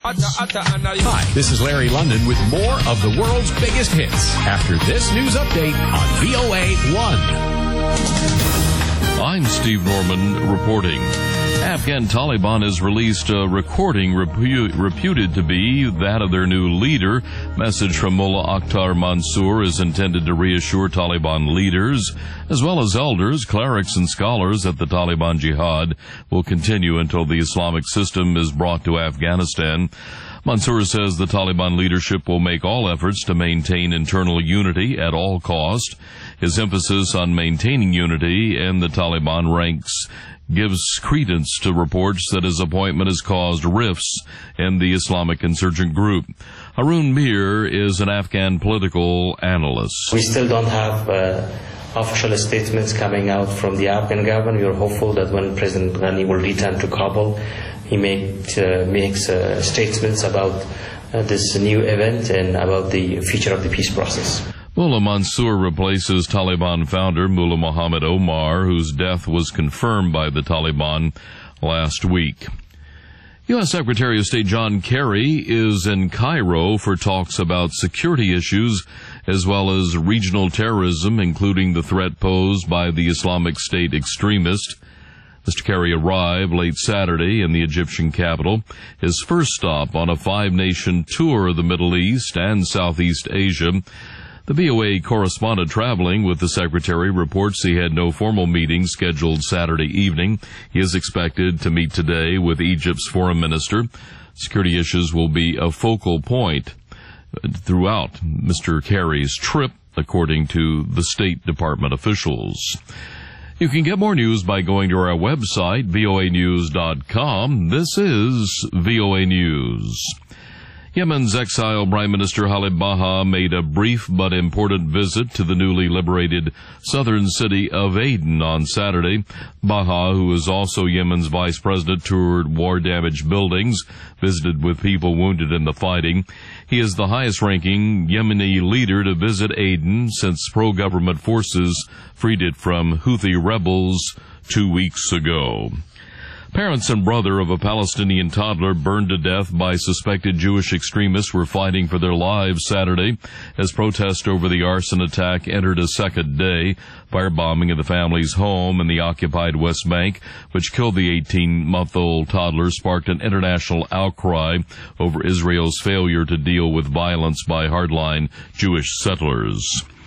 Hi, this is Larry London with more of the world's biggest hits after this news update on VOA 1. I'm Steve Norman reporting. Afghan Taliban has released a recording reputed to be that of their new leader. Message from Mullah Akhtar Mansour is intended to reassure Taliban leaders, as well as elders, clerics, and scholars that the Taliban jihad will continue until the Islamic system is brought to Afghanistan. Mansour says the Taliban leadership will make all efforts to maintain internal unity at all cost. His emphasis on maintaining unity in the Taliban ranks gives credence to reports that his appointment has caused rifts in the Islamic insurgent group. Harun Mir is an Afghan political analyst. We still don't have official statements coming out from the Afghan government. We are hopeful that when President Ghani will return to Kabul, he makes statements about this new event and about the future of the peace process. Mullah Mansour replaces Taliban founder Mullah Muhammad Omar, whose death was confirmed by the Taliban last week. U.S. Secretary of State John Kerry is in Cairo for talks about security issues as well as regional terrorism, including the threat posed by the Islamic State extremist. Mr. Kerry arrived late Saturday in the Egyptian capital, his first stop on a five-nation tour of the Middle East and Southeast Asia. The VOA correspondent traveling with the Secretary reports he had no formal meeting scheduled Saturday evening. He is expected to meet today with Egypt's foreign minister. Security issues will be a focal point throughout Mr. Kerry's trip, according to the State Department officials. You can get more news by going to our website, voanews.com. This is VOA News. Yemen's exiled Prime Minister Khalid Baha made a brief but important visit to the newly liberated southern city of Aden on Saturday. Baha, who is also Yemen's vice president, toured war-damaged buildings, visited with people wounded in the fighting. He is the highest-ranking Yemeni leader to visit Aden since pro-government forces freed it from Houthi rebels 2 weeks ago. Parents and brother of a Palestinian toddler burned to death by suspected Jewish extremists were fighting for their lives Saturday as protest over the arson attack entered a second day. Firebombing of the family's home in the occupied West Bank, which killed the 18-month-old toddler, sparked an international outcry over Israel's failure to deal with violence by hardline Jewish settlers.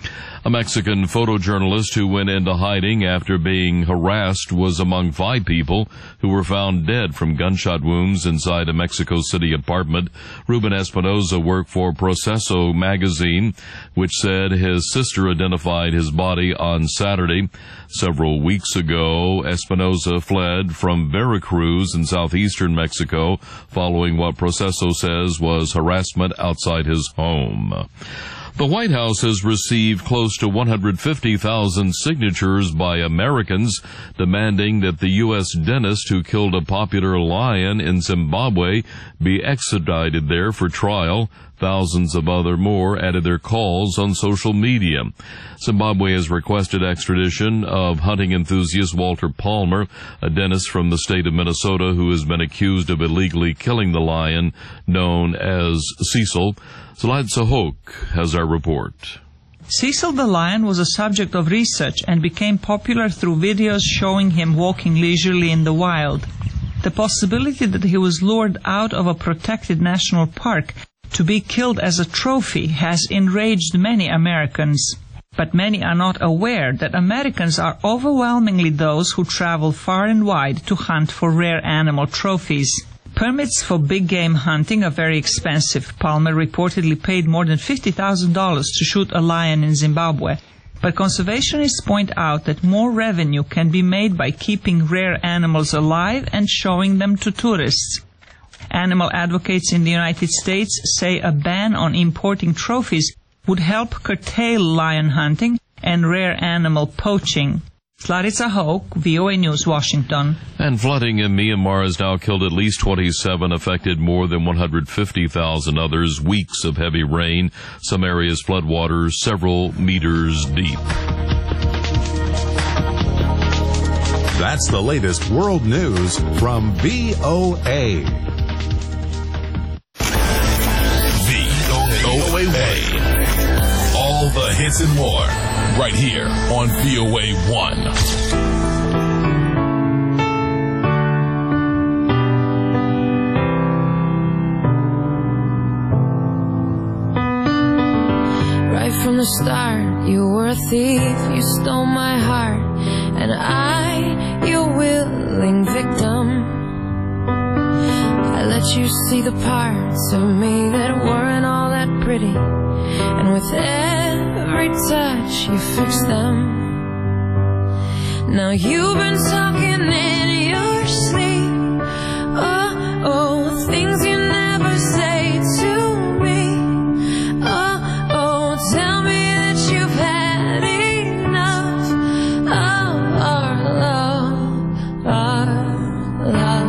A Mexican photojournalist who went into hiding after being harassed was among 5 people who were found dead from gunshot wounds inside a Mexico City apartment. Ruben Espinoza worked for Proceso magazine, which said his sister identified his body on Saturday. Several weeks ago, Espinoza fled from Veracruz in southeastern Mexico following what Proceso says was harassment outside his home. The White House has received close to 150,000 signatures by Americans demanding that the U.S. dentist who killed a popular lion in Zimbabwe be extradited there for trial. Thousands of more added their calls on social media. Zimbabwe has requested extradition of hunting enthusiast Walter Palmer, a dentist from the state of Minnesota who has been accused of illegally killing the lion known as Cecil. Zalad Sahok has our report. Cecil the lion was a subject of research and became popular through videos showing him walking leisurely in the wild. The possibility that he was lured out of a protected national park to be killed as a trophy has enraged many Americans. But many are not aware that Americans are overwhelmingly those who travel far and wide to hunt for rare animal trophies. Permits for big game hunting are very expensive. Palmer reportedly paid more than $50,000 to shoot a lion in Zimbabwe. But conservationists point out that more revenue can be made by keeping rare animals alive and showing them to tourists. Animal advocates in the United States say a ban on importing trophies would help curtail lion hunting and rare animal poaching. Larissa Hoke, VOA News, Washington. And flooding in Myanmar has now killed at least 27, affected more than 150,000 others. Weeks of heavy rain, some areas floodwaters several meters deep. That's the latest world news from VOA. All the hits and more, right here on VOA 1. From the start, you were a thief, you stole my heart, and I, your willing victim. I let you see the parts of me that weren't all that pretty, and with every touch you fixed them. Now you've been talking in your sleep, oh, things you never say to me. Tell me that you've had enough of our love.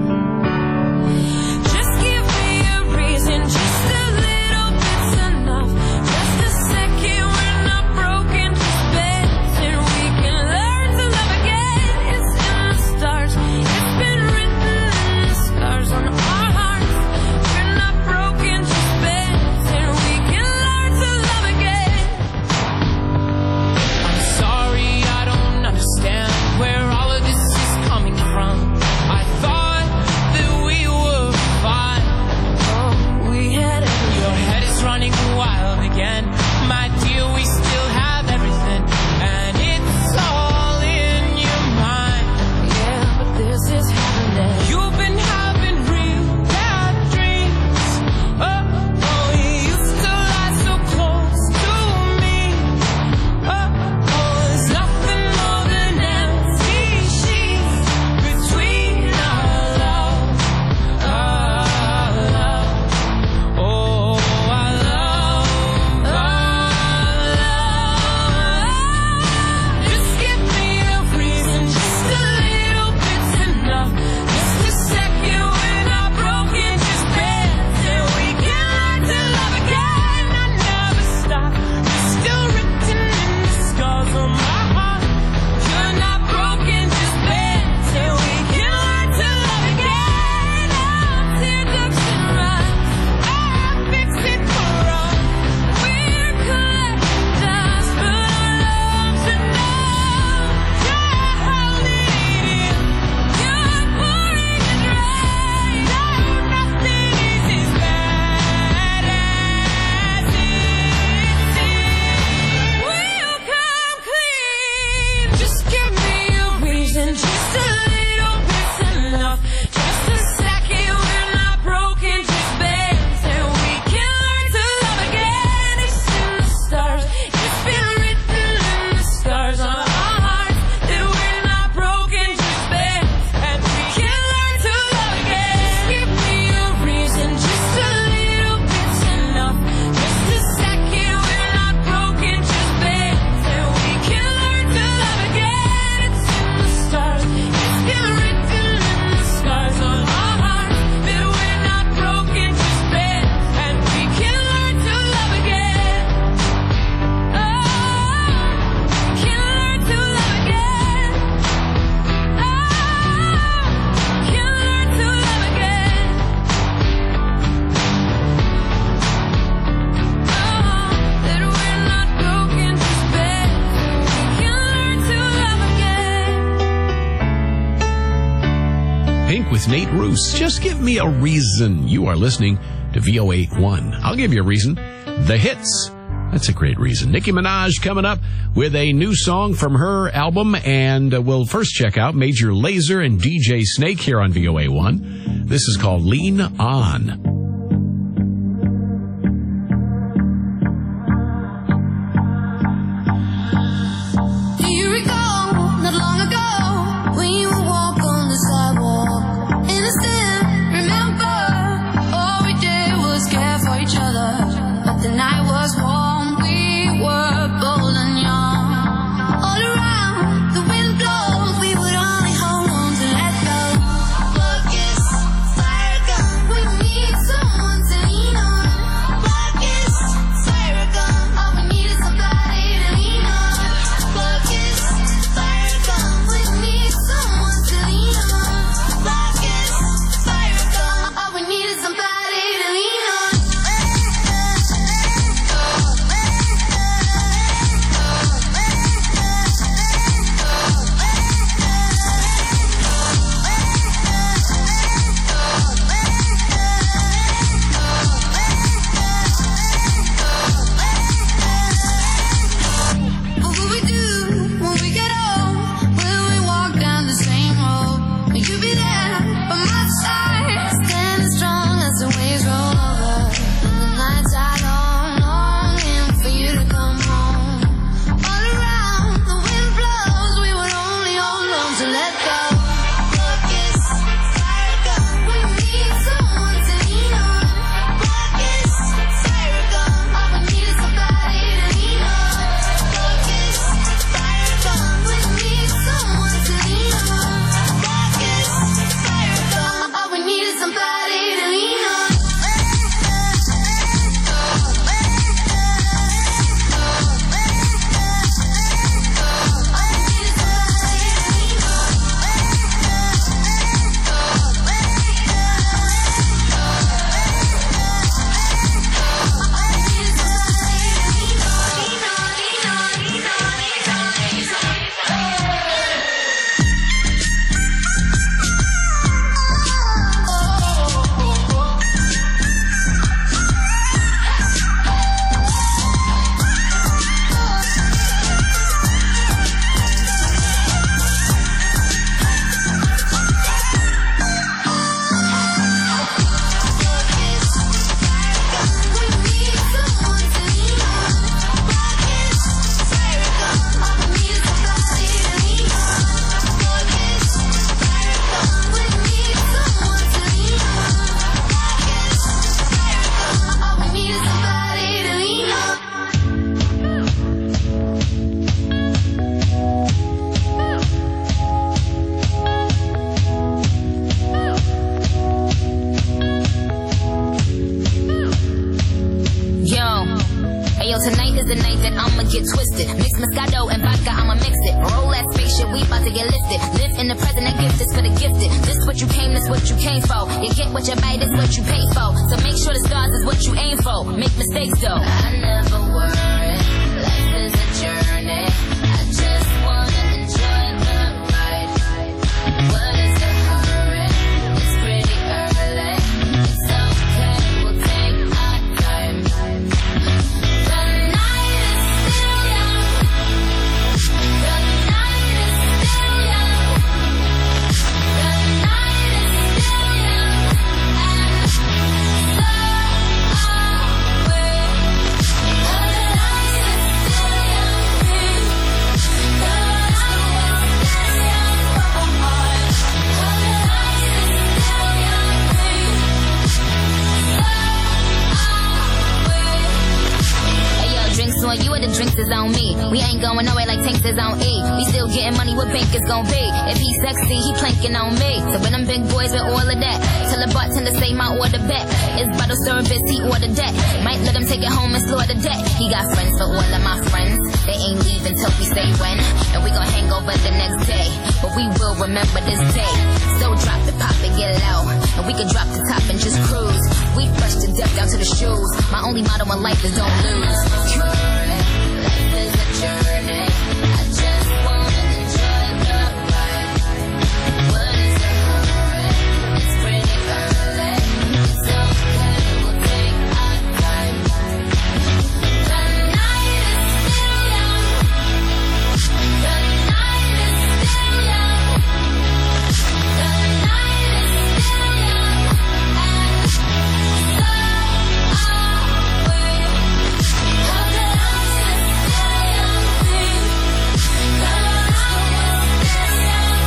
Just give me a reason, just a little bit's enough. Just a second, we're not broken, just bends, and we can learn to love again. It's in the stars, it's been written in the scars on our hearts. We're not broken, just bends, and we can learn to love again. I'm sorry, I don't understand where all of this is coming from. I thought that we were fine. Oh, we had it. Your head is running wild again. My dear, we still have everything, and it's all in your mind. Yeah, but this is happening. You've been having real bad dreams. Oh, you used to lie so close to me. There's nothing more than empty sheets between our love. Oh, our love. Just give me a reason, just a little bit's enough. Just a second, we're not broken, just bends, and we can learn to love again. I never stop, you're still written in the scars on my heart. You're not broken, just bends, and we can learn to love again. Our teardrops and run, our fix it for us. We're collecting dust, but our love's enough. You're holding it in, you're pouring it right. Oh, nothing is as bad as it seems. We'll come clean. Just give me a reason, just a little bit's enough. Just a second, we're not broken, just bends, and we can learn to love again. It's in the stars, it's been written in the scars on our hearts that we're not broken, just bends, and we can learn to love again. Give me a reason, just a little bit's enough. Just a second, we're not broken, just bends, and we can learn to love again. It's in the stars, it's been written in the scars on our hearts that we're not broken, just bends, and we can learn to love again. Oh, we can learn to love again. Oh, we can learn to love again. That we're not broken, just bends, we can learn to love again. Pink with Nate Roos. Just give me a reason. You are listening to VOA 1. I'll give you a reason. The hits. That's a great reason. Nicki Minaj coming up with a new song from her album, and we'll first check out Major Lazer and DJ Snake here on VOA 1. This is called Lean On. Do you recall not long ago when you would walk on the sidewalk? Innocent, remember, all we did was care for each other. But the night was warm, we were bold and young. All around, the wind blows, we would only hold on to let go. Focus, fire gun, we need a night that I'ma get twisted. Mix Moscato and vodka, I'ma mix it. Roll that spaceship, we about to get lifted. Live in the present, that gift is for the gifted. This what you came, this what you came for. You get what you buy, this what you pay for. So make sure the stars is what you aim for. Make mistakes though. I never worry, life is a journey. I just wanna enjoy the ride. What is the hurry? It's pretty early. It's okay, we'll take our time. The night is still young. The night is still young. The night is still young. And so are we. The night is still young. The night is still young. The night is still young. Hey yo, drinks on you or the drinks is on me. We ain't going nowhere like tanks is on E. We still getting money, what bank is gon' be? If he sexy, he planking on me. So when them big boys with all of that, tell the bartender say my order back. It's bottle service, he ordered that. Might let him take it home and slaughter that. He got friends for all of my friends. They ain't leaving till we say when. And we gon' hang over the next day. But we will remember this day. So drop the pop and get low. And we can drop the top and just cruise. We fresh to death down to the shoes. My only motto in life is don't lose. Life is a journey. I just wanna enjoy the ride. What is the hurry? It's pretty early. It's okay, we'll take our time. The night is still young. The night is still young. The night is still young. And so are we. The night is still young. The night is still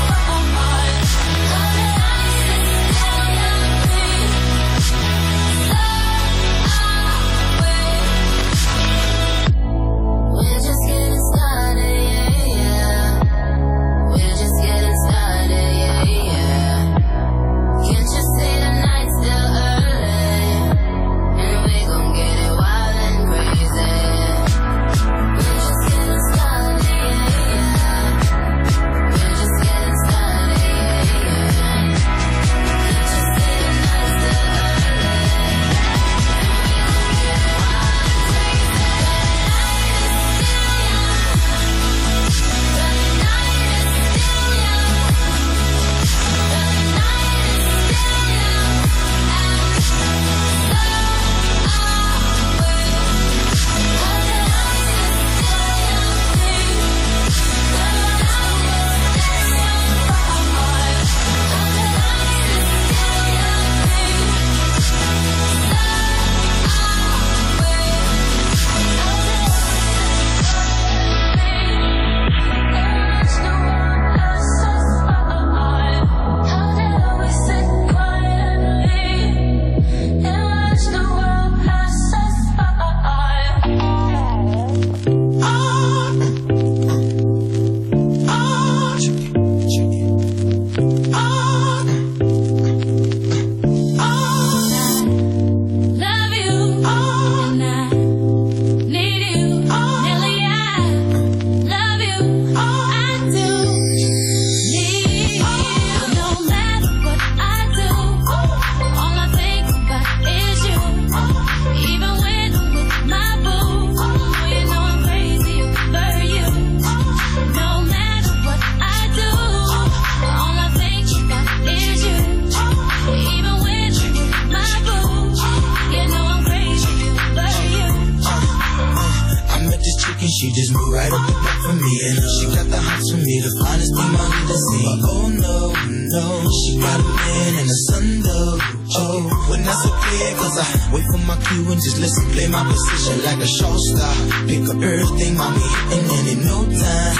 She just moved right up the back for me, and she got the hots for me, the finest thing I need to see. But oh no, no, she got a man and a son though. Oh, when that's okay, cause I wait for my cue and just listen, play my position like a show star. Pick up everything, mommy, and then in no time,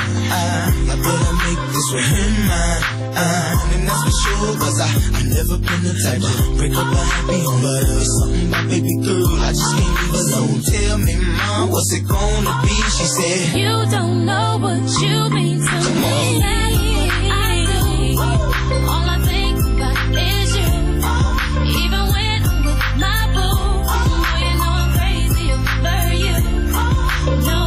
I better make this with him mine. And that's for sure, cause I never been the type to break up a happy home. But it's something about baby girl, I just can't leave alone. Tell me, mom, what's it gonna be? She said, you don't know what you mean to me. I do. All I think about is you. Even when I'm with my boo, you know I'm crazy over you. No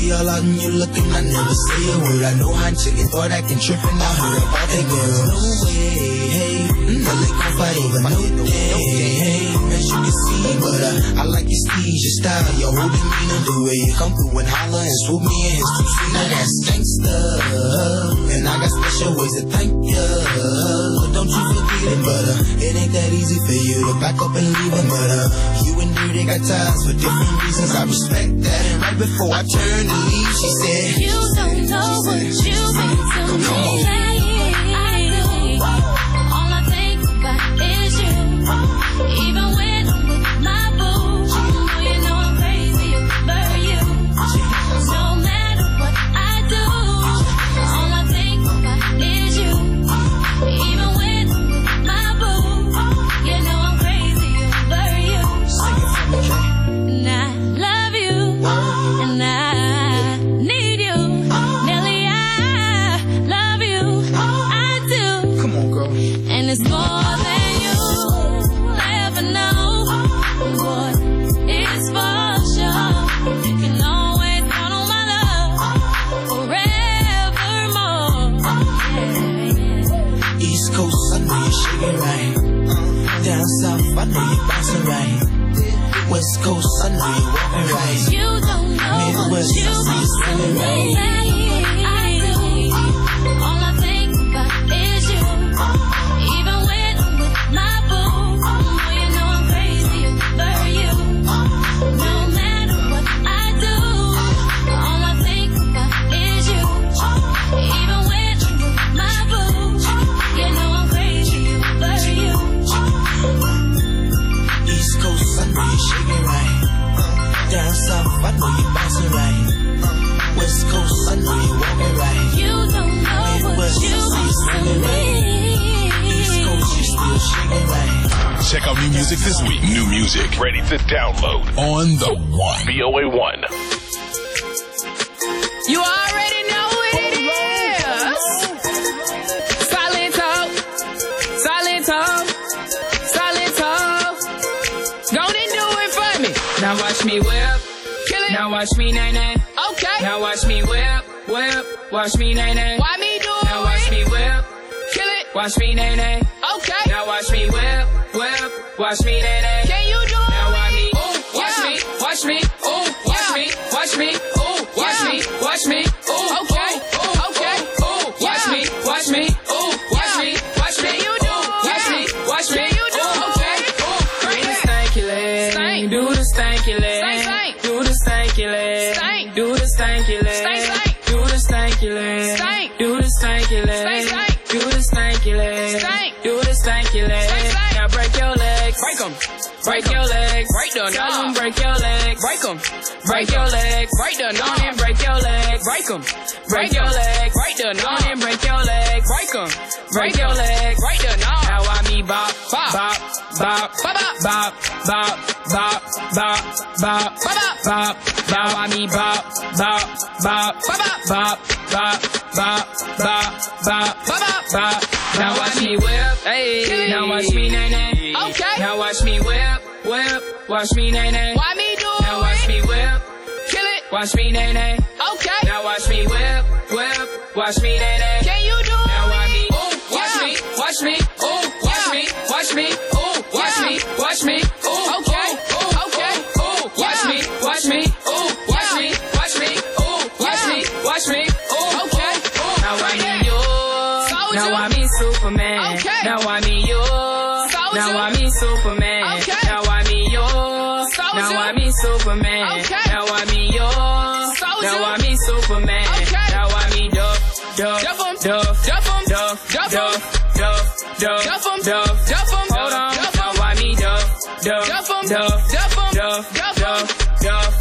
be all out and you looking, I never say a word. I know how chicken thought acting tripping. I heard about that girl. No way, hey, no they gon' fight over no day, hey, as you can see, but I like your steez, your style, your whole demeanor, the way you come through and holler and swoop me in his two seat. Now that's gangsta, and I got special ways to thank ya. So don't you forget it, but it ain't that easy for you to back up and leave him, but you and her, they got ties for different reasons. I respect that. And right before I turned to leave, she said, You don't know what you've been to me. I do. All I think about is you. Even when I'm with my boo, you know I'm crazy over you. No matter what I do, all I think about is you. Even when I'm with my boo, you know I'm crazy over you. And I love you, and I need you. Nelly, I love you, I do. come on, girl. And it's more than you'll ever know. Boy, it's for sure. You can always count on my love forevermore. Yeah. East Coast, I know you're shaking right. Down south, I know you're bouncing right. West Coast, I know you're walking right. You don't know what Midwest, I you've see you swimming right. I do. All I think about is you. Even when I'm with my boo, you know I'm crazy over you. No matter what I do, all I think about is you. Even when I'm with my boo, you know I'm crazy over you. East Coast, I know you're shaking right. Down south, I know you're bouncing right. West Coast, I know you're walking right. You don't know what Midwest, I you've see you swimming right. East been Coast, you're still shaking right. Check out new music this week. New music ready to download on the One. VOA1. You already know what it is. Solid talk, solid talk, solid talk. Go and do it for me. Now watch me whip, kill it. Now watch me nay nay. Okay. Now watch me whip, whip. Watch me nay nay. Why me do it? Now watch me whip, kill it. Watch me nay nay. Okay. Now watch me whip, whip. Watch me nay nay. Can you do it? Now watch me, ooh, watch me, watch me, ooh, watch me, watch me, ooh, watch me, watch me, ooh, okay, okay, ooh, watch me, watch me, ooh, watch me, watch me, you do, watch me, watch me, you do, okay, ooh, do the stanky leg, do the stanky leg, do the stanky leg, do the stanky leg, do the stanky leg, do the stanky leg, do the stanky leg, do the stanky leg. Now break your legs, break them. Break your legs, break the numb, break your legs, break them. Break your legs, break the numb, and break your legs, break them. Break your legs, break the numb, and break your legs, break them. Break your legs, break the numb. Now I me bop, bop, bop, bop, bop, bop, bop, bop, bop, bop, bop. Now I me bop, bop, bop, bop, bop, bop, bop, bop, bop, bop, bop. Now watch me whip, hey. Now watch me nay nay. Okay. Now watch me whip, whip. Watch me nay nay. Why me do it? Now watch me whip, kill it. Watch me nay nay. Okay. Now watch me whip, whip. Watch me nay nay. Can you do it? Now watch me, ooh, watch me, watch me, ooh, watch me, watch me, ooh, watch me, watch me, ooh, okay, okay, ooh, watch me, watch me, ooh, watch me, watch me, ooh, watch me, watch me, ooh, okay. Now I need you. Now I me Superman. Okay. Now I me you. Now I me Superman. Okay. Now I me you. Now I me Superman. Okay. Now I me you. Now I me Superman. Okay. Now I me Duff, Duff, Duff, Duff, Duff, Duff, Duff, Duff, Duff, Duff. Hold on. Now I me Duff, Duff, Duff, Duff, Duff, Duff, Duff,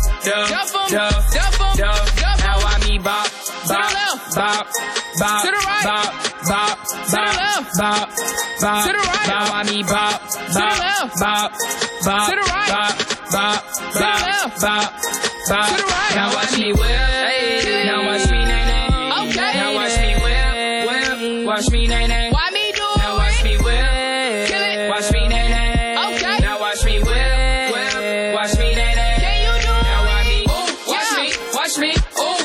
Duff, Duff, Duff. Now I me Bop, Bop, Bop, Bop, to the right, Bop, Bop, to the left, Bop, Bop, to the right. Now I me Bop, Bop, Bop, Bop, to the right, Bop, Bop, to the left, Bop, Bop, to the right. Now watch me whip, hey. Now watch me nay nay. Okay. Now watch me whip, whip. Watch me nay nay. Why me do it? Now watch me whip, kill it. Watch me nay nay. Okay. Now watch me whip, whip. Watch me nay nay. Can you do it? Now watch me, ooh, watch me, ooh.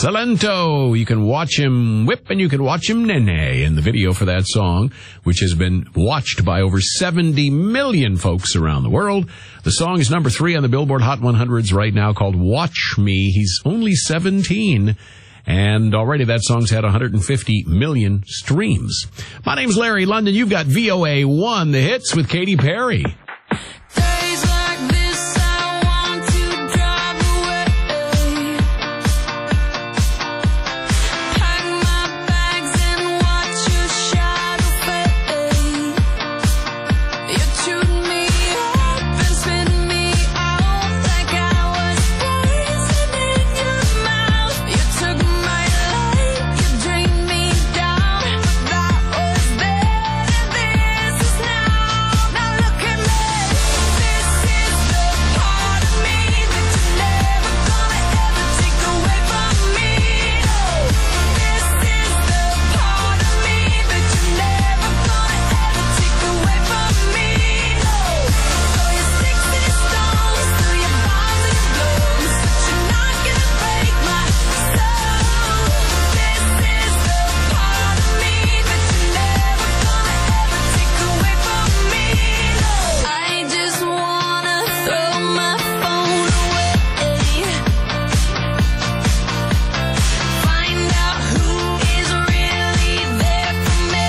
Salento. You can watch him whip and you can watch him nene in the video for that song, which has been watched by over 70 million folks around the world. The song is number 3 on the Billboard Hot 100s right now, called Watch Me. He's only 17. And already that song's had 150 million streams. My name's Larry London. You've got VOA 1, the hits with Katy Perry. Days like this, I want to drive away. Pack my bags and watch your shadow fade. You chewed me up and spit me out like I was poison in your mouth. You took my life, you drained me down, but that was then and this is now. Now look at me. This is the part of me that you're never gonna ever take away from me. No, this is the part of me that you're never gonna ever take away from me. No, throw your sticks and your stones, throw your bombs and your blows, but you're not gonna break my soul. This is the part of me that you're never gonna ever take away from me. No, I just wanna throw my phone away. Find out who is really there for me.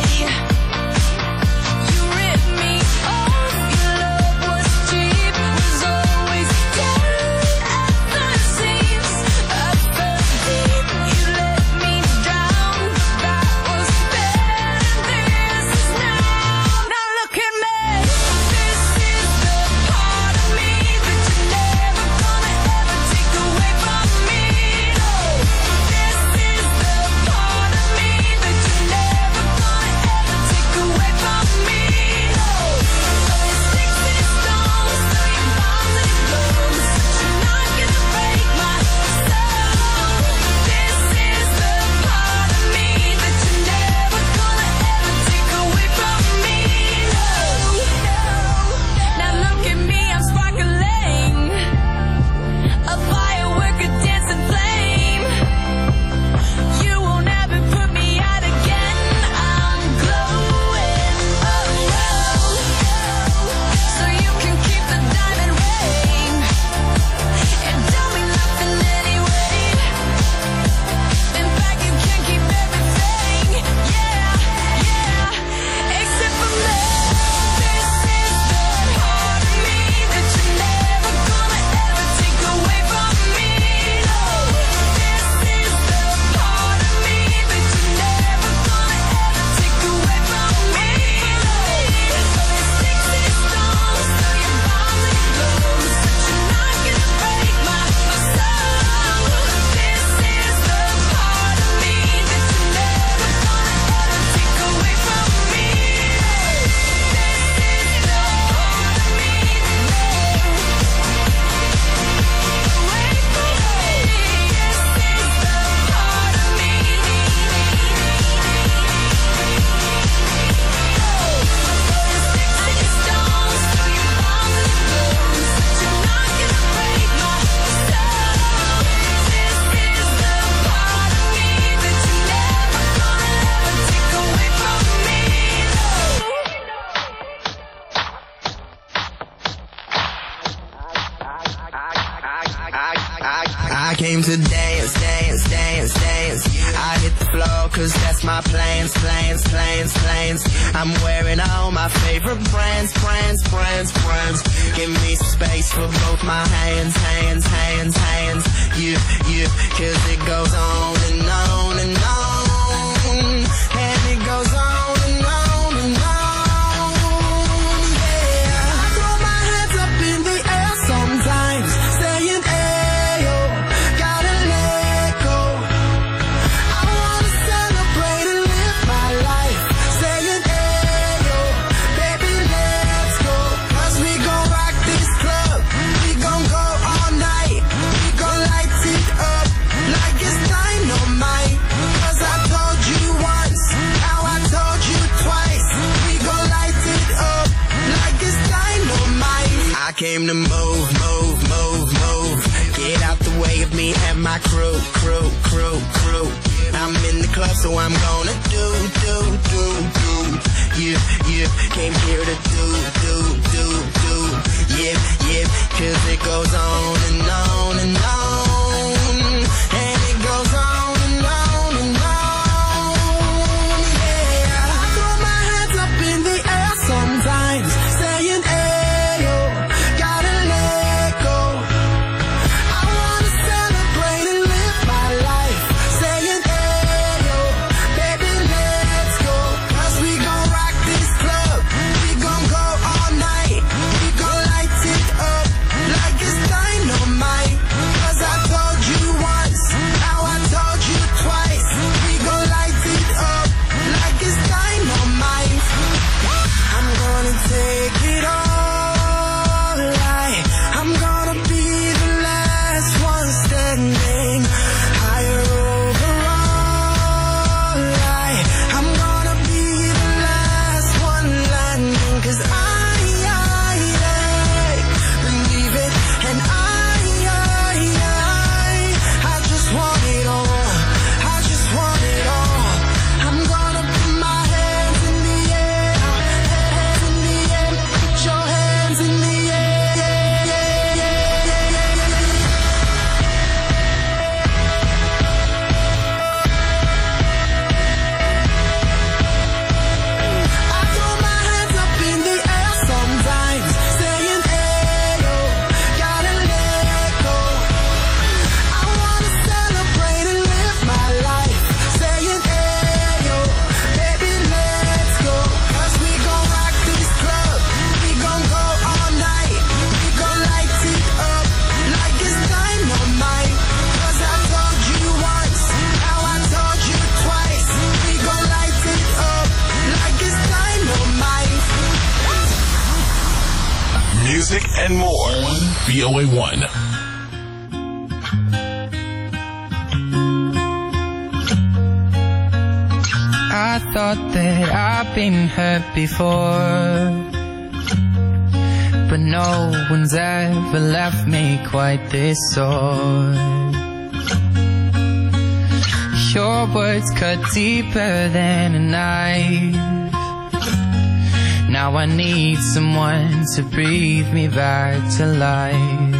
You ripped me off, your love was cheap, was always dead at the seams. I fell deep, you let me drown, but that was then and this is now. Now look at me. This is the part of me that you're never gonna ever take away from me. No, this is the part of me that you're never gonna ever take away from me. No, throw your sticks and your stones, throw your bombs and your blows, but you're not gonna break my soul. This is the part of me that you're never gonna ever take away from me. No, now look at me, I'm sparkling, a firework, a dancing flame. You won't ever put me out again. I'm glowing, so you can keep the diamond ring. It don't mean nothing anyway. In fact, you can keep everything. Yeah, except for me. This is the part of me that you're never gonna ever take away from me. No, this is the part of me that you're never gonna ever take away from me. No, throw your sticks and your stones, throw your bombs and your blows, but you're not gonna break my soul. This is the part of me that you're never gonna ever take away from me. This is the part of me away from me. This is the part of me. Throw your sticks and your stones, throw your bombs and your blows, but you're not gonna break my soul. This is the part of me that you're never gonna ever take away from me. I came to dance, dance, dance, dance. I hit the floor cause that's my plans, plans, plans, plans. I'm wearing all my favorite brands, brands, brands, brands. Give me some space for both my hands, hands, hands, hands. You, cause it goes on and on and on. And it goes on and on and on. Yeah, I throw my hands up in the air sometimes, saying, ayo, gotta let go. I wanna celebrate and live my life, saying, ayo, baby, let's go. Cause we gon' rock this club, we gon' go all night, we gon' light it up like it's dynamite. Cause I crew. I'm in the club, so I'm gonna do. Yeah, came here to do. Yeah, 'cause it goes on and on and on. And it goes on and on and on. Yeah, I throw my hands up in the air sometimes, saying, ayo, gotta let go. I wanna celebrate and live my life, saying, ayo, baby, let's go. 'Cause we gon' rock this club, we gon' go all night, we gon' light it up like it's dynamite. 'Cause I told you once, now I told you twice, we gon' light it up like it's dynamite. I'm gonna take it all right, I'm gonna be the last one standing, higher overall right. I'm gonna be the last one landing, 'cause I believe it, and I just want it all, I just want it all. I'm gonna put my hands in the air, hands in the air, put your hands in the air. I throw my hands up in the air sometimes, saying, ayo, gotta let go. I wanna celebrate and live my life, saying, ayo, baby, let's go. 'Cause we gon' rock this club, we gon' go all night, we gon' light it up like it's dynamite. 'Cause I told you once, now I told you twice, we gon' light it up like it's dynamite. Music and more. VOA 1. I thought that I've been hurt before, but no one's ever left me quite this sore. Your words cut deeper than a knife. Now I need someone to breathe me back to life.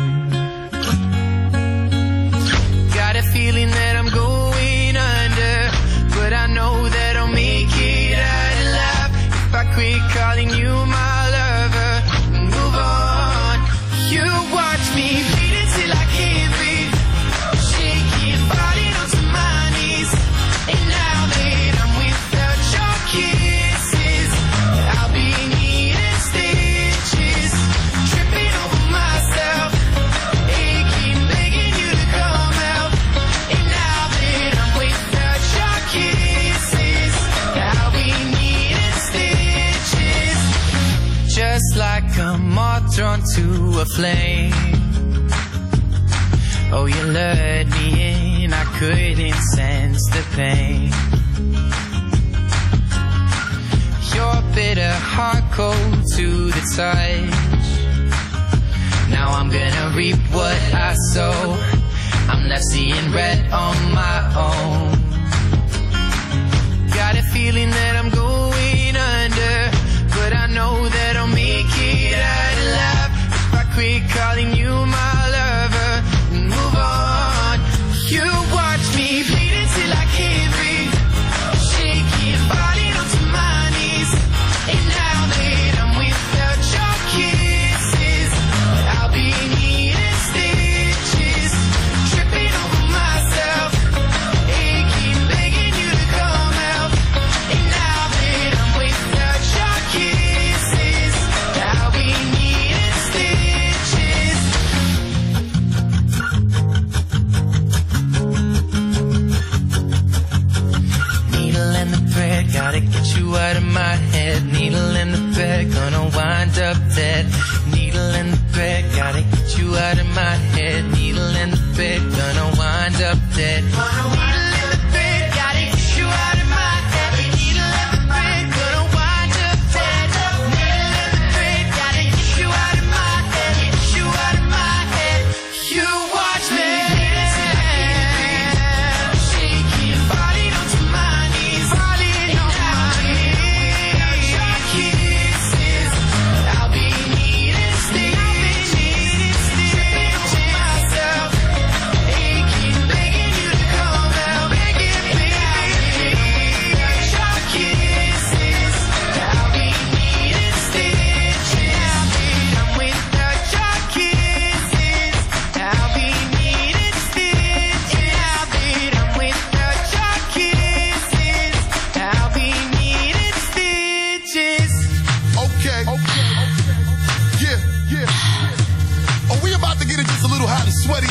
Got a feeling that I'm going under, but I know that I'll make it out alive if I quit calling you my lover and move on. You watch me bleed until I can't breathe, shaking, falling onto my knees. And now that I'm without your kisses, I'll be needing stitches, tripping over myself, aching, begging you to come out. And now that I'm without your kisses, I'll be needing stitches, just like a moth drawn to a flame. Oh, you lured me in, I couldn't sense the pain. Your bitter heart cold to the touch. Now I'm gonna reap what I sow, I'm left seeing red on my own. Got a feeling that I'm going under, but I know that I'll make it out alive if I quit calling you my lover and move on. You watch me bleed until I can't breathe, shaking, falling onto my knees. And now that I'm without your kisses, I'll be needing stitches, tripping over myself, aching, begging you to come out. And now that I'm without your kisses, I'll be needing stitches. Needle and the thread, gotta get you out of my head. Needle and the thread, gonna wind up dead. Needle and the thread, gotta get you out of my head. Needle and the thread, gonna wind up dead. Needle and the thread, gotta get you out of my head. Needle and the thread, gonna wind up dead. Needle and the thread, gotta get you out of my head. Get you out of my head. You watch me.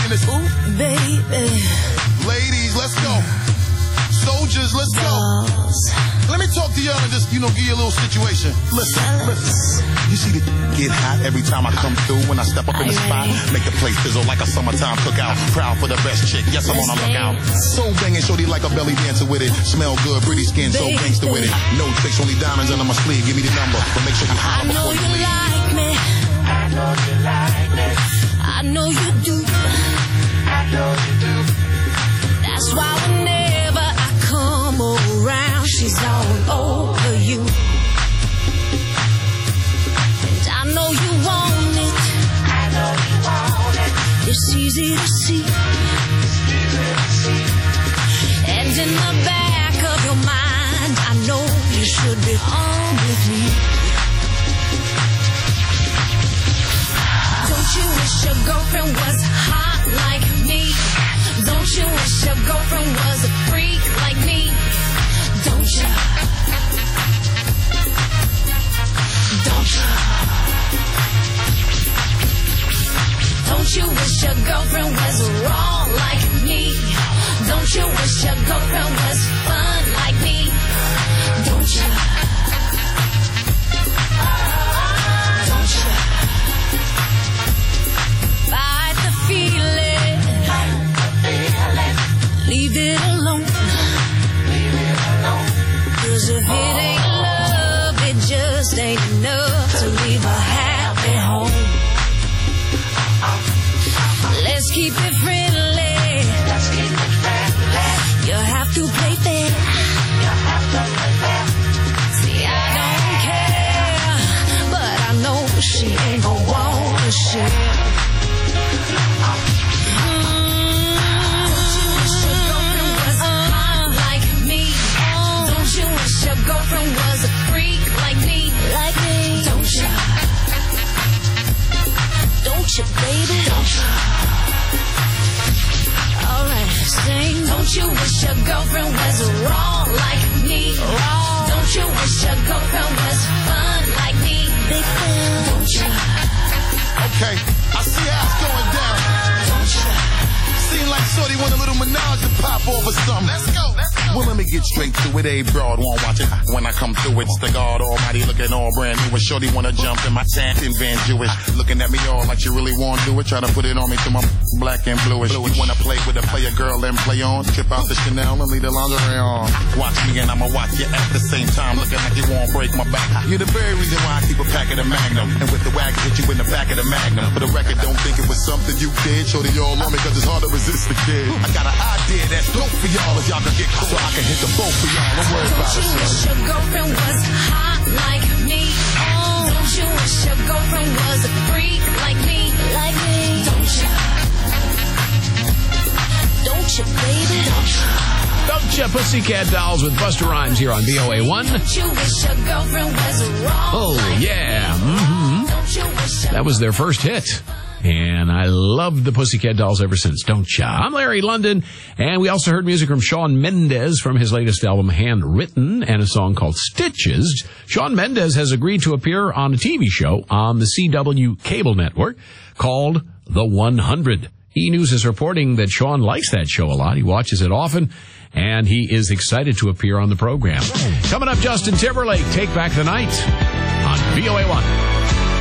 name is who? Baby. Ladies, let's go. Soldiers, let's go. Let me talk to y'all and just, give you a little situation. Listen. You see the get hot every time I come through when I step up in the spot. Make the place fizzle like a summertime cookout. Proud for the best chick. Yes, I'm on a lookout. So banging, shorty like a belly dancer with it. Smell good, pretty skin, so gangster with it. No tricks, only diamonds under my sleeve. Give me the number, but make sure you holler before you leave. Like me. I know you like me. I know you do. I know you do. That's why whenever I come around, she's all over you. And I know you want it. I know you want it. It's easy to see. And in the back of your mind, I know you should be home with me. Don't you wish your girlfriend was hot like me? Don't you wish your girlfriend was a freak like me? Don't you? Don't you? Don't you wish your girlfriend was raw like me? Don't you wish your girlfriend was fun like me? Don't you? Don't you? Fight the feeling. Leave it alone. Cause if it ain't love, it just ain't enough to leave a happy home. Let's keep it friendly. You have to play fair. See, I don't care, but I know she ain't gon' want to share. Your girlfriend was a freak like me, like me. Don't you? Don't you, baby? Don't you? Alright, sing. Don't you wish your girlfriend was raw like me? Raw. Don't you wish your girlfriend was fun like me? Big fan. Don't you? Okay, I see how it's going down. Don't you? Seem like shorty want a little menage to pop off or something. Let's go. Well, let me get straight to it. A broad won't watch it. When I come through, it's the God Almighty looking all brand new. And shorty wanna jump in my Santin Van Jewish. Looking at me all like you really wanna do it. Try to put it on me to my black and bluish. You wanna play with a player girl and play on. Trip out the Chanel and leave the lingerie on. Watch me and I'ma watch you at the same time. Looking like you won't break my back. You're the very reason why I keep a pack of the Magnum. And with the wagon, hit you in the back of the Magnum. For the record, don't think it was something you did. Shorty all on me cause it's hard to resist the kid. I got an idea that's dope for y'all if y'all can get cool. So I can hit the boat for y'all. Don't worry about it. Don't you wish your girlfriend was hot like me? Don't you wish your girlfriend was a freak like me? Like me? Don't you? Don't you, baby? Don't you? Don't you, Pussycat Dolls with Busta Rhymes here on VOA1. Don't you wish your girlfriend was raw? Oh, yeah. Mm-hmm. That was their first hit. And I loved the Pussycat Dolls ever since, don't ya? I'm Larry London, and we also heard music from Shawn Mendes from his latest album, Handwritten, and a song called Stitches. Shawn Mendes has agreed to appear on a TV show on the CW cable network called The 100. E! News is reporting that Shawn likes that show a lot. He watches it often, and he is excited to appear on the program. Coming up, Justin Timberlake, Take Back the Night on VOA1.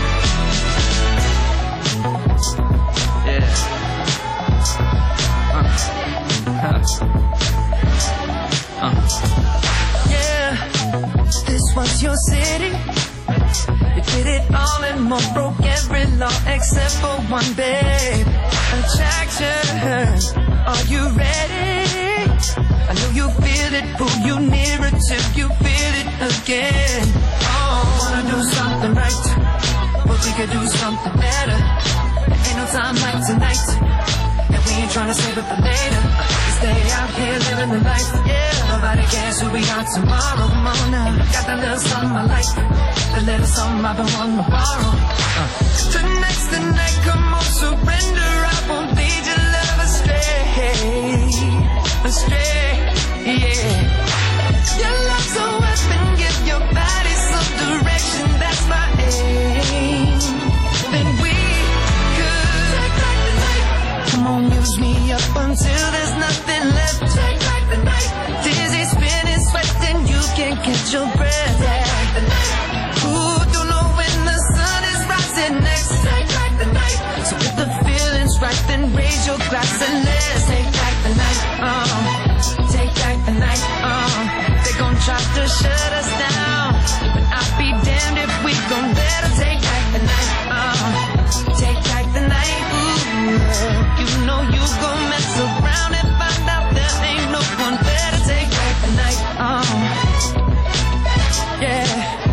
Yeah, this was your city. You did it all and more, broke every law except for one, babe. Attraction, are you ready? I know you feel it, pull you nearer till you feel it again. Oh, wanna do something right, but we could do something better. There ain't no time like tonight. And we ain't trying to save it for later. We stay out here living the life. Yeah, nobody cares who we are tomorrow. Come on now, got that little something I like. The little something I've been wanting to borrow. Tonight's the night, come on, surrender. I won't lead your love astray. Astray, yeah. Your love's a weapon, give your body some direction. That's my aim. Then we could take back the night. Come on, music. to shut us down, but I'll be damned if we gon' let her take back the night. Take back the night. Ooh, you know you gon' mess around and find out there ain't no one better. Take back the night. Yeah.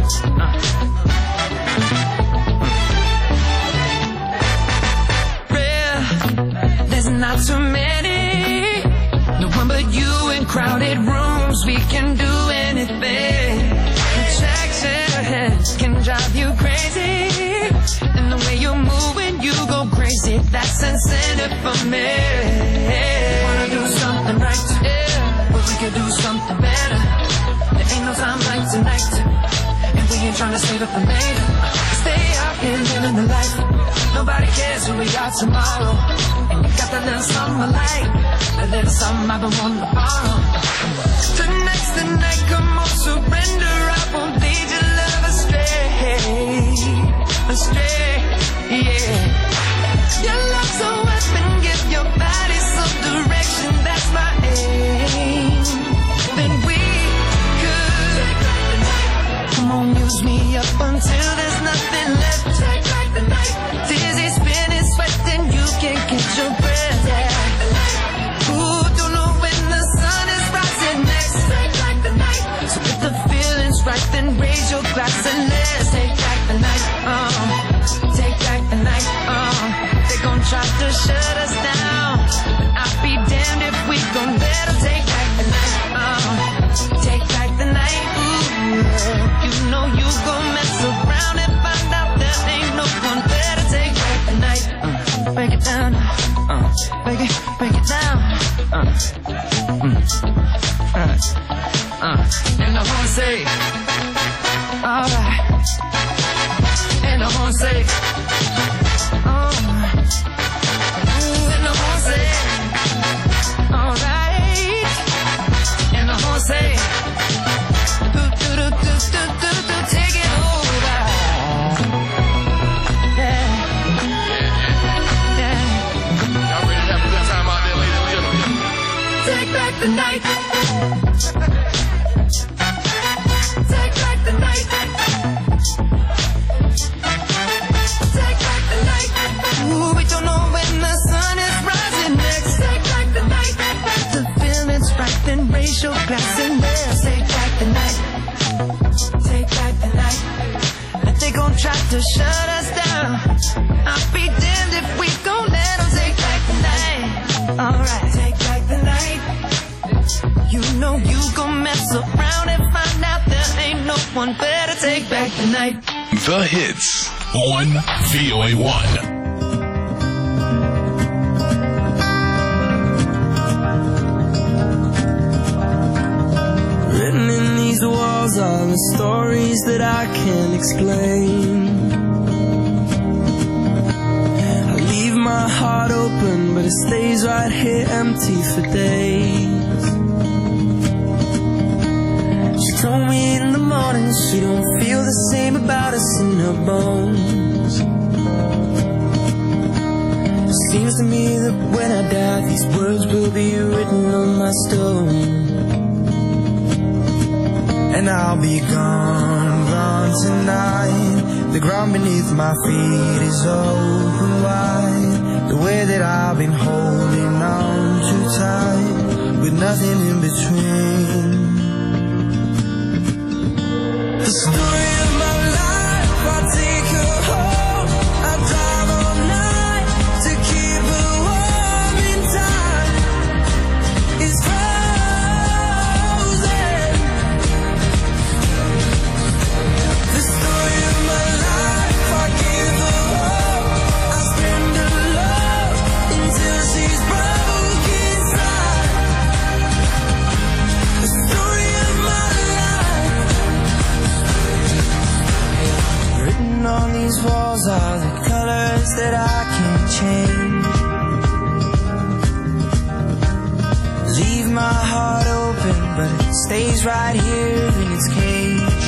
There's not too many, no one but you in crowded rooms. We can do anything. Attraction can drive you crazy, and the way you move when you go crazy, that's incentive for me. Wanna do something right, yeah, but we can do something better. There ain't no time like tonight, and we ain't trying to save it for later. Stay out here living the life. Nobody cares who we are tomorrow. And you got that little something I like, that little something I've been wanting to borrow. Tonight's the night, come on, surrender. I won't lead your love astray, astray, yeah. Your love's a weapon, give your body some direction. That's my aim. Then we could come on, use me up until there's nothing left. Take back the night. Dizzy, spinning, sweating, you can't get your breath. Yeah. Ooh, don't know when the sun is rising next. Take back the night. So if the feeling's right, then raise your glass and let's take back the night. Take back the night. They gon' try to shut us down, but I'll be damned if we gon' let them take back the night. Take back the night. Ooh, you know you gon' mess around and find out there ain't no one better. Take back the night. Break it down. Break it down. And I won't say, alright. And I won't say, and I won't say, alright. And I won't say, take it over. Yeah. Y'all ready to have a good time out there, ladies and gentlemen? Take back the night. Take back the night. Take back the night. Ooh, we don't know when the sun is rising next. Take back the night. The feeling's right, then raise your glass and let's take back the night. Take back the night. If they gon' try to shut us down, I'll be damned if we gon' let them take back the night. Alright, take back the night. You know you gon' mess around and find out there ain't no one better. Take back the night. The hits on VOA1. Written in these walls are the stories that I can't explain. I leave my heart open, but it stays right here empty for days. She told me in the morning she don't feel the same about us in her bones. It seems to me that when I die, these words will be written on my stone. And I'll be gone, gone tonight. The ground beneath my feet is open wide. The way that I've been holding on too tight, with nothing in between. The story of my life, I take her home. I drive all night to keep her warm in time. It's frozen. The story of my life, I give her hope. I spend her love until she's broke inside. The story of my life. Written on these walls are the colors that I can't change. Leave my heart open, but it stays right here in its cage.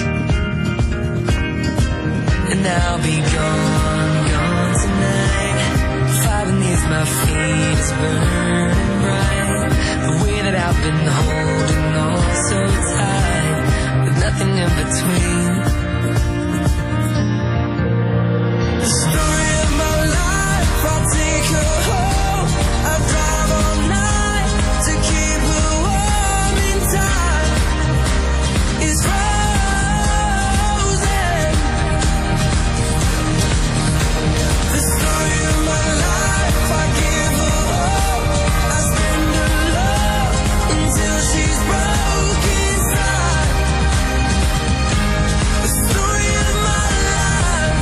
And I'll be gone, gone tonight. Fire beneath my feet is burning bright. The way that I've been holding on so tight, with nothing in between. The story of my life, I'll take her home. I drive all night to keep her warm in time. It's frozen. The story of my life, I give her hope. I spend her love until she's broke inside. The story of my life.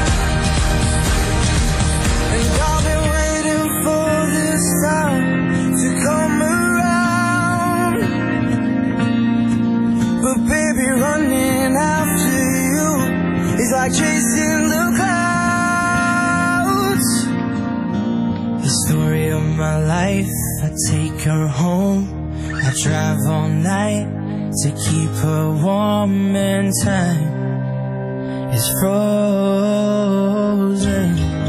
And I've been waiting for this time to come around. But baby, running after you is like chasing the clouds. The story of my life, I take her home. I drive all night to keep her warm and time is frozen.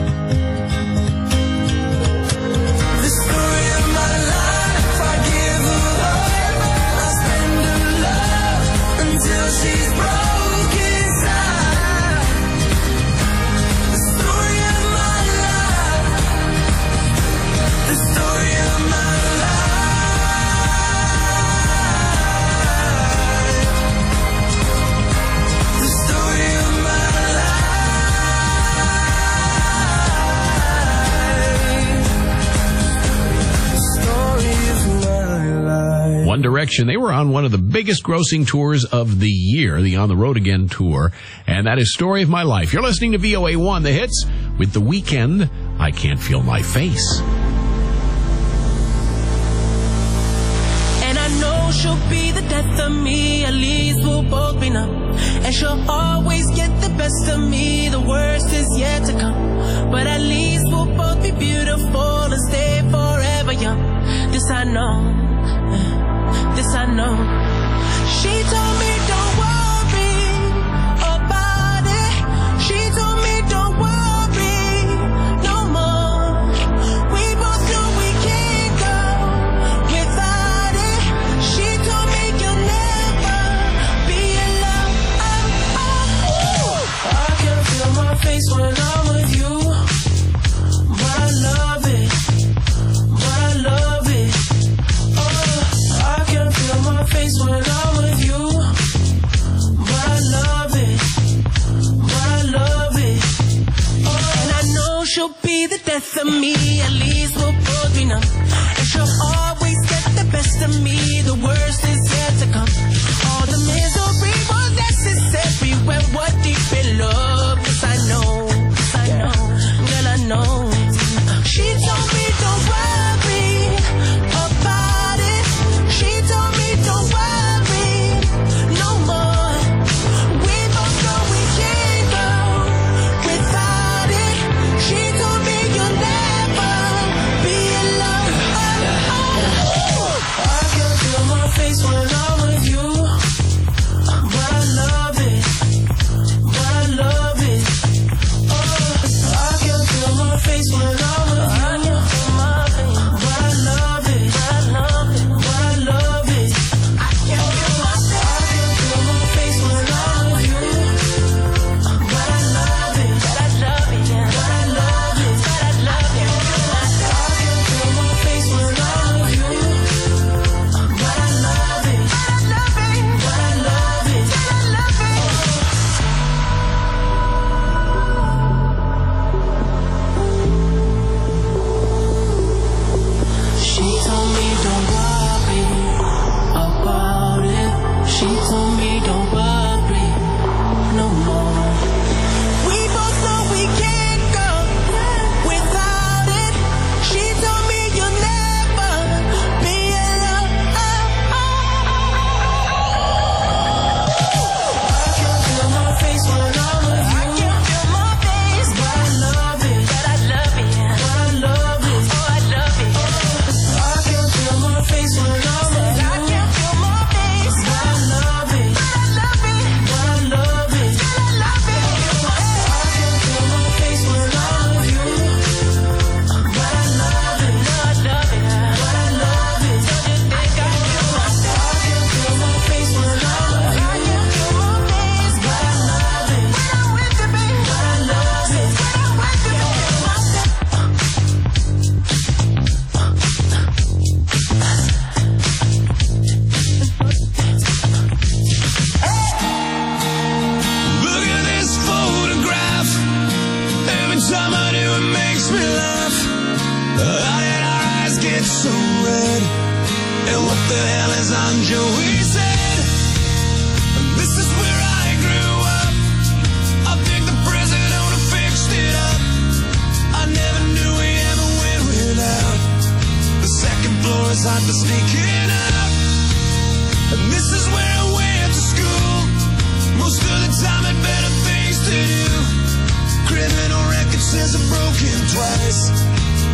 The story of my life, I give her hope. I spend her love until she's broke inside. The story of my life. The story of my life. The story of my life. The story of my life. One Direction, they were on one of the biggest grossing tours of the year, the On the Road Again tour, and that is Story of My Life. You're listening to VOA1, The Hits, with The Weeknd, I Can't Feel My Face. And I know she'll be the death of me, at least we'll both be numb. And she'll always get the best of me, the worst is yet to come. But at least we'll both be beautiful and stay forever young. This I know, this I know. She told me don't worry about it. She told me don't worry no more. We both know we can't go without it. She told me you'll never be alone. I can feel my face when I'm with you, but I love it, but I love it. I can feel my face when I'm with you, but I love it, but I love it. And I know she'll be the death of me, at least we'll both be numb. And she'll always get the best of me, the worst is yet to come. All the misery was necessary when we're deep in love. Yes, I know, yes, I know, girl, I know. She told me don't worry about it. She told me don't worry no more. We both know we can't go without it. She told me you'll never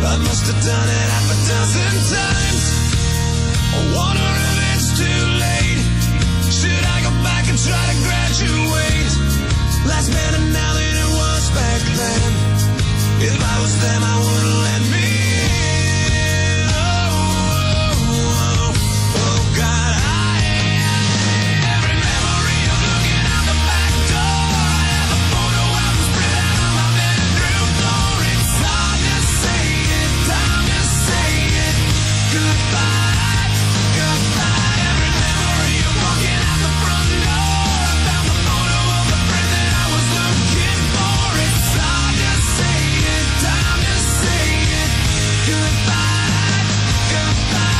I must have done it half a dozen times. I wonder if it's too late. Should I go back and try to graduate? Life's better now than it was back then. If I was them, I wouldn't let me in. Oh, God, every memory of looking out the back door. I have a photo album spread out on my bedroom floor. It's hard to say it, time to say it. Goodbye, goodbye. Every memory of walking out the front door. I found the photo of the friend that I was looking for. It's hard to say it, time to say it. Goodbye, goodbye.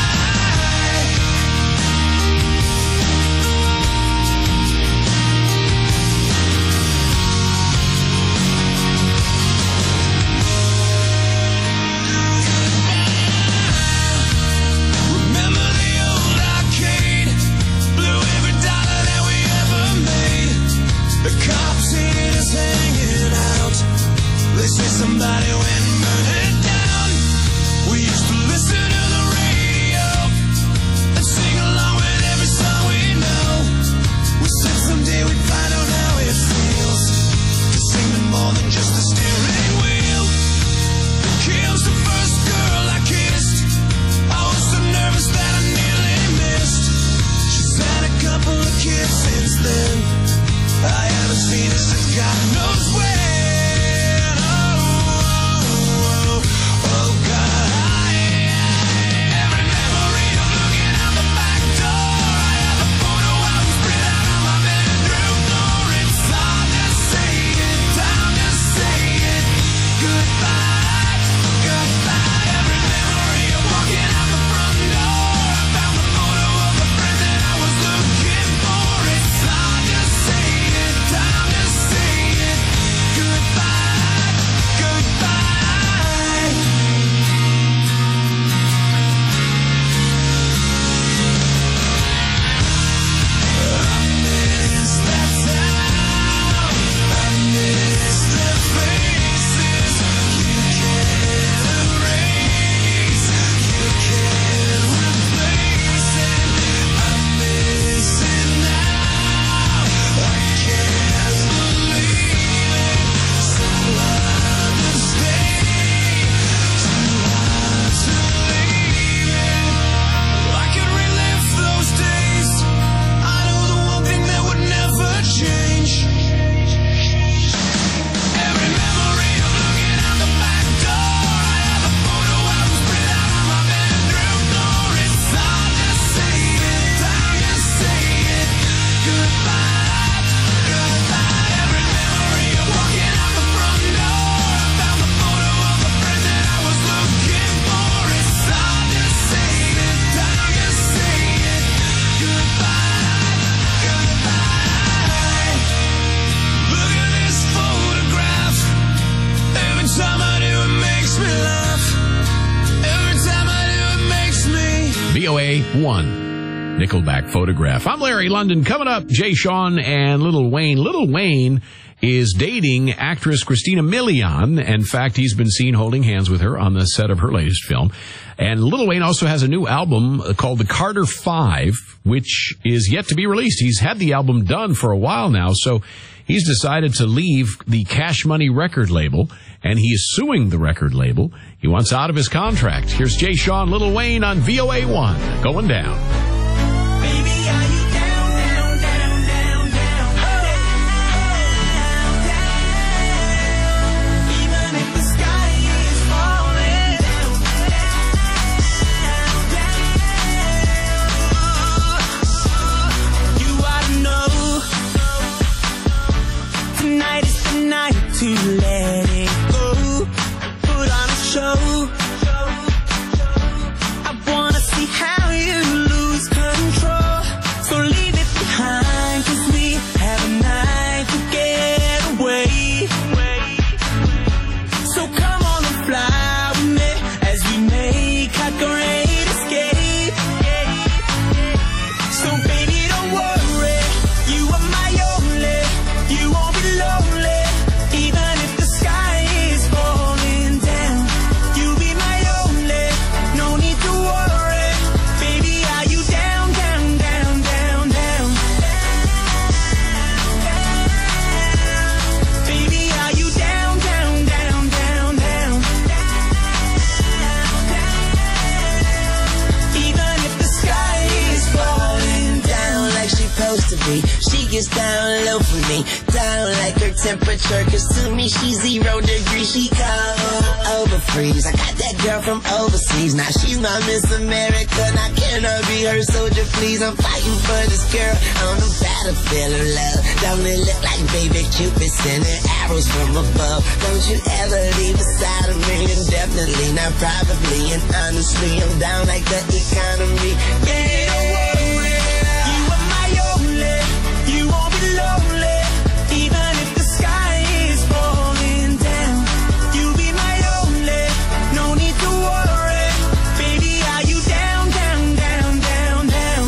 Remember the old arcade? Blew every dollar that we ever made. The cops seen us hanging out. They say somebody went and burned it down. We used to listen to the radio and sing along with every song we know. We said someday we'd find out how it feels to sing to more than just the steering wheel. Kim's the first girl I kissed. I was so nervous that I nearly missed. She's had a couple of kids since then. I haven't seen her since God knows when. Oh, God. Every memory of looking out the back door. I have a photo album spread out on my bedroom floor. It's hard to say it, time to say it. Goodbye, goodbye. Every memory of walking out the front door. I found the photo of the friend that I was looking for. It's hard to say it, time to say it. Goodbye, goodbye. I miss that town. I miss the faces. You can't erase. You can't replace it. I miss it now. I can't believe it. So hard to stay. Too hard to leave it. I could relive those days. I know the one thing that would never change. Every memory of looking out the back door. I have a photo album spread out on my bedroom floor. It's hard to say it, time to say it. Goodbye, goodbye. Every memory of walking out the front door. I found the photo of the friend that I was looking for. It's hard to say it, time to say it. Goodbye, goodbye. Look at this photograph. Every time I do, it makes me laugh. Every time I do, it makes me. VOA 1, Nickelback Photograph. I'm Larry London. Coming up, Jay Sean and Lil Wayne. Lil Wayne is dating actress Christina Milian. In fact, he's been seen holding hands with her on the set of her latest film. And Lil Wayne also has a new album called The Carter 5, which is yet to be released. He's had the album done for a while now, so he's decided to leave the Cash Money record label, and he is suing the record label. He wants out of his contract. Here's Jay Sean, Lil Wayne on VOA 1. Going down. Baby, are you down, down, down, down, down, down, down? Even if the sky is falling down, down, down. You ought to know tonight is the night to let it go. Put on a show. I wanna see how you lose low for me. Down like her temperature, cause to me she's 0 degrees. She cold, over freeze. I got that girl from overseas. Now she's my Miss America. Now can I be her soldier, please? I'm fighting for this girl on the battlefield of love. Don't it look like baby Cupid sending arrows from above? Don't you ever leave beside of me, and definitely not probably. And honestly, I'm down like the economy. Yeah, don't worry, you are my only. You won't be lonely, even if the sky is falling down. You be my only, no need to worry. Baby, are you down, down, down, down, down?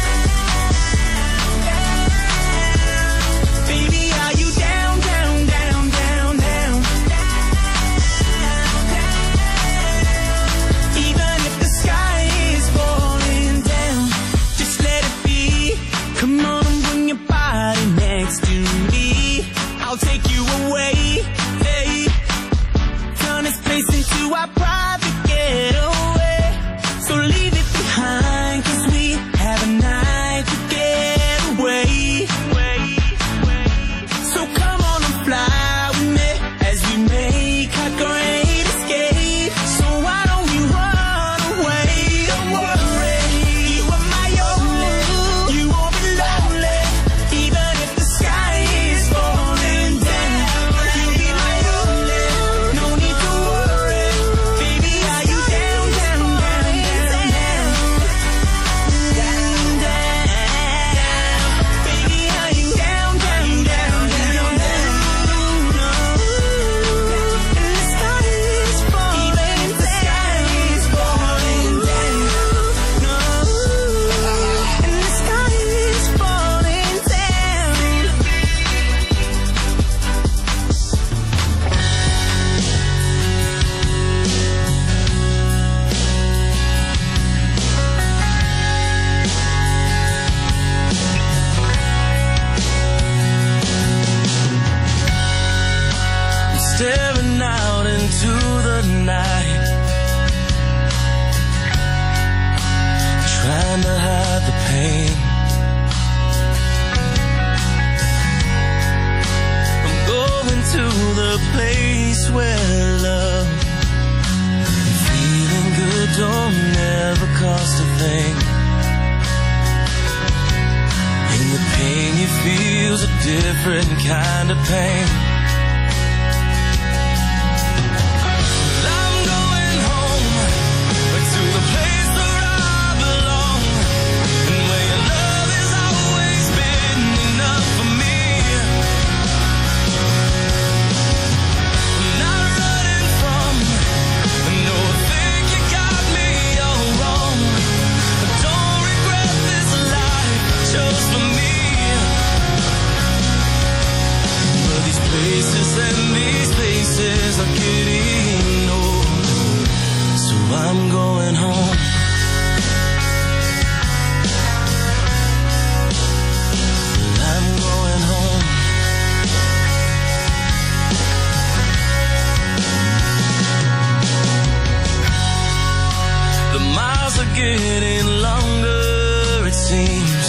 Baby, are you down, down, down, down, down? Even if the sky is falling down, just let it be. Come on and bring your body next to me. I'll take you away, hey. Turn this place into our private getaway. So leave it behind, cause we have a night to get away. So come on and fly with me as we make our great escape. So why don't we run away? Don't worry, you are my only. You won't be lonely, even if the sky is falling down. You'll be my only, no need to worry. Baby, are you down, down, down, down, down? Down, down. Baby, are you down, down, down, down, down? No. And the sky is falling down. Even if the sky is falling down. No. And the sky is falling down. I'm staring out into the night, trying to hide the pain. I'm going to the place where love and feeling good don't never cost a thing. And the pain you feel's a different kind of pain. I'm going home to the place where I belong, and where your love has always been enough for me. I'm not running from, no, I think you got me all wrong. I don't regret this life I chose for me. But these places and these places are getting old, so I'm going home. I'm going home. The miles are getting longer, it seems.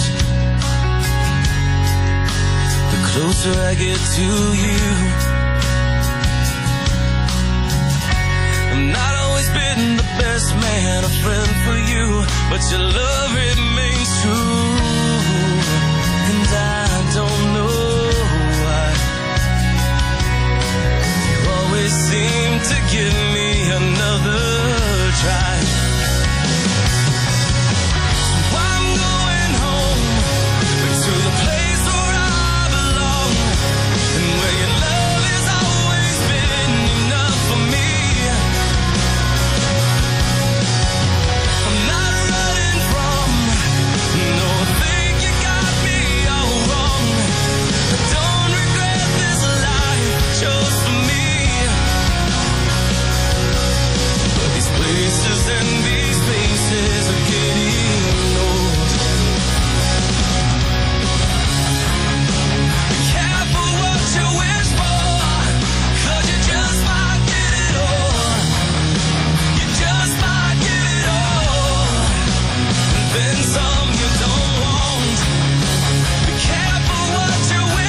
The closer I get to you, I've not always been the best man, a friend for you, but your love remains true.